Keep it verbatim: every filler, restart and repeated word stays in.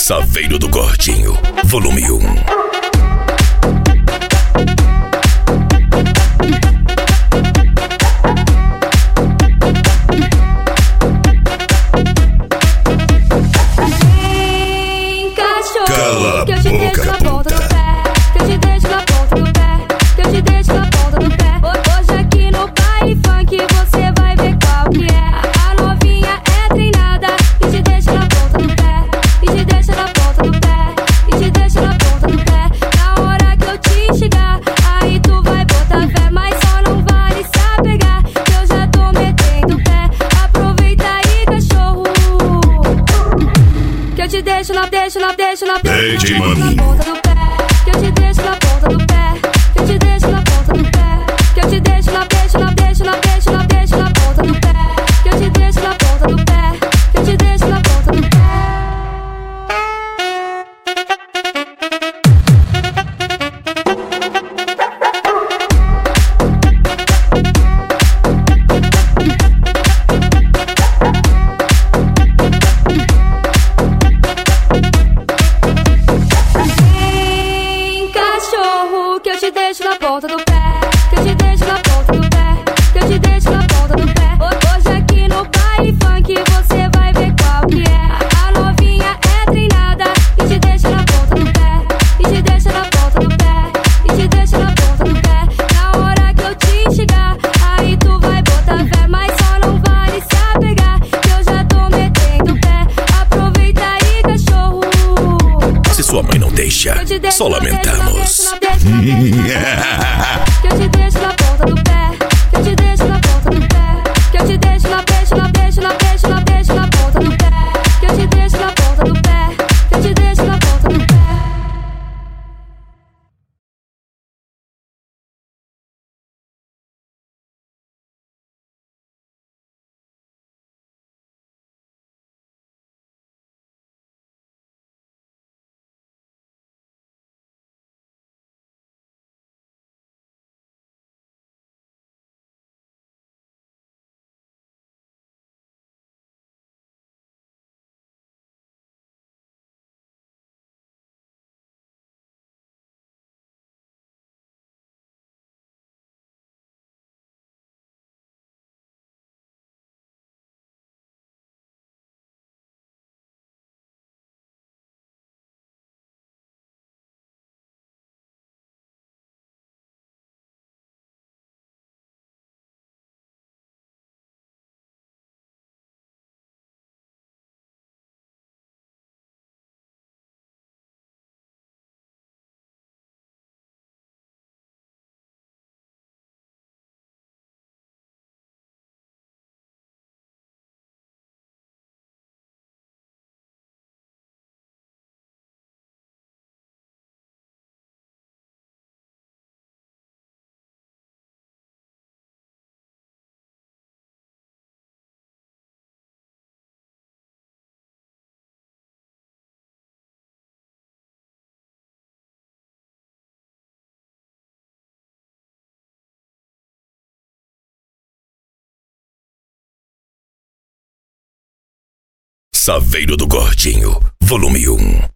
Saveiro do Gordinho, volume um. Cala que eu te a deixo na boca, ponta do puta. pé, que eu te deixo na ponta do pé, que eu te deixo na ponta do pé. Hoje aqui no baile funk você vai ver qual que é. A novinha é treinada e te deixa na ponta do pé, e te deixa na ponta do pé, e te deixa na ponta do pé. Na hora que eu te chegar, aí tu vai botar fé, mas só não vale se apegar, que eu já tô metendo pé. Aproveita aí, cachorro, que eu te deixo na, deixo na, deixo na, Deite, deixo mano. na ponta do pé, que eu te deixo na ponta do pé, que eu te deixo na ponta do pé, que eu te deixo na, deixo na, deixo na, deixo na, deixo na ponta do pé, que eu te deixo na ponta do pé, que eu te deixo na ponta do pé. Que eu te deixo na ponta do pé, que eu te deixo na ponta do pé, que eu te deixo na ponta do pé. Hoje aqui no baile funk você vai ver qual que é. A novinha é treinada e te deixa na ponta do pé, e te deixa na ponta do pé, e te deixa na ponta do pé. Na hora que eu te chegar, aí tu vai botar fé, mas só não vale se apegar, que eu já tô metendo pé. Aproveita aí, cachorro. Se sua mãe não deixa, só lamentamos. Que eu te deixo na ponta do pé, que eu te deixo na ponta do pé, que eu te deixo na, deixo na, deixo na, deixo na, deixo na ponta do pé, que eu te deixo na ponta do pé, que eu te deixo na ponta do pé. Saveiro do Gordinho, volume um.